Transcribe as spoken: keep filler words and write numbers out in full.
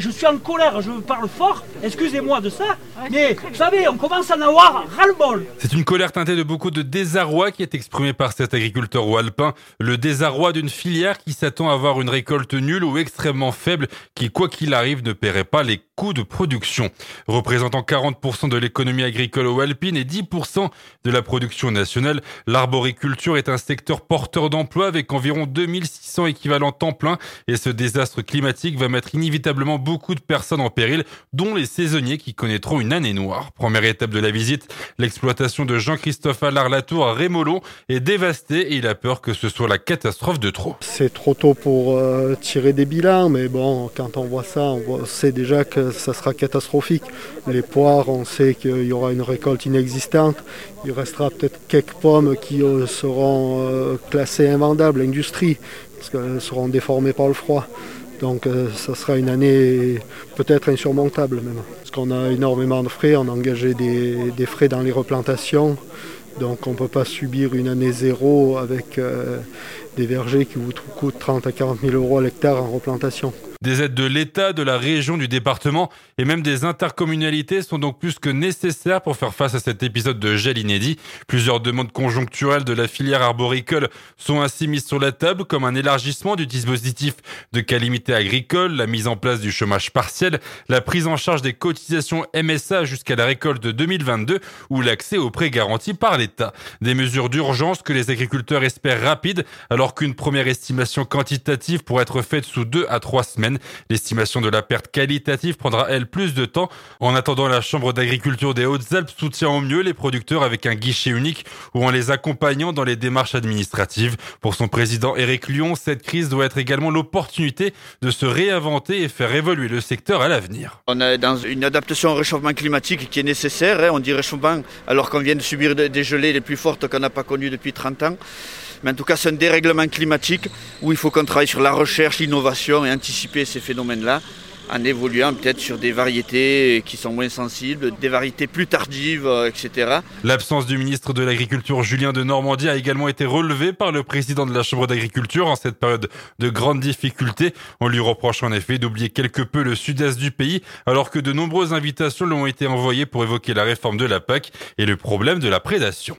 je suis en colère, je parle fort, excusez-moi de ça, mais vous savez, on commence à en avoir ras-le-bol. C'est une colère teintée de beaucoup de désarroi qui est exprimée par cet agriculteur wallpin. Le désarroi d'une filière qui s'attend à avoir une récolte nulle ou extrêmement faible, qui, quoi qu'il arrive, ne paierait pas les coûts de production. Représentant quarante pour cent de l'économie agricole au Alpine et dix pour cent de la production nationale, l'arboriculture est un secteur porteur d'emplois avec environ deux mille six cents équivalents temps plein et ce désastre climatique va mettre inévitablement beaucoup de personnes en péril, dont les saisonniers qui connaîtront une année noire. Première étape de la visite, l'exploitation de Jean-Christophe Allard-Latour à Rémolon est dévastée et il a peur que ce soit la catastrophe de trop. C'est trop tôt pour euh, tirer des bilans, mais bon, quand on voit ça, on voit, sait déjà que ça sera catastrophique. Les poires, on sait qu'il y aura une récolte inexistante. Il restera peut-être quelques pommes qui euh, seront euh, classées invendables, industrie, parce qu'elles seront déformées par le froid. Donc euh, ça sera une année peut-être insurmontable même. Parce qu'on a énormément de frais, on a engagé des, des frais dans les replantations. Donc on ne peut pas subir une année zéro avec euh, des vergers qui vous coûtent trente à quarante mille euros à l'hectare en replantation. Des aides de l'État, de la région, du département et même des intercommunalités sont donc plus que nécessaires pour faire face à cet épisode de gel inédit. Plusieurs demandes conjoncturelles de la filière arboricole sont ainsi mises sur la table, comme un élargissement du dispositif de calamité agricole, la mise en place du chômage partiel, la prise en charge des cotisations M S A jusqu'à la récolte de deux mille vingt-deux ou l'accès aux prêts garantis par l'État. Des mesures d'urgence que les agriculteurs espèrent rapides, alors qu'une première estimation quantitative pourrait être faite sous deux à trois semaines. L'estimation de la perte qualitative prendra, elle, plus de temps. En attendant, la Chambre d'agriculture des Hautes-Alpes soutient au mieux les producteurs avec un guichet unique ou en les accompagnant dans les démarches administratives. Pour son président Éric Lyon, cette crise doit être également l'opportunité de se réinventer et faire évoluer le secteur à l'avenir. On est dans une adaptation au réchauffement climatique qui est nécessaire. Hein. On dit réchauffement alors qu'on vient de subir des gelées les plus fortes qu'on n'a pas connues depuis trente ans. Mais en tout cas, c'est un dérèglement climatique où il faut qu'on travaille sur la recherche, l'innovation et anticiper ces phénomènes-là en évoluant peut-être sur des variétés qui sont moins sensibles, des variétés plus tardives, et cetera. L'absence du ministre de l'Agriculture, Julien de Normandie, a également été relevée par le président de la Chambre d'agriculture en cette période de grandes difficultés. On lui reproche en effet d'oublier quelque peu le sud-est du pays, alors que de nombreuses invitations lui ont été envoyées pour évoquer la réforme de la P A C et le problème de la prédation.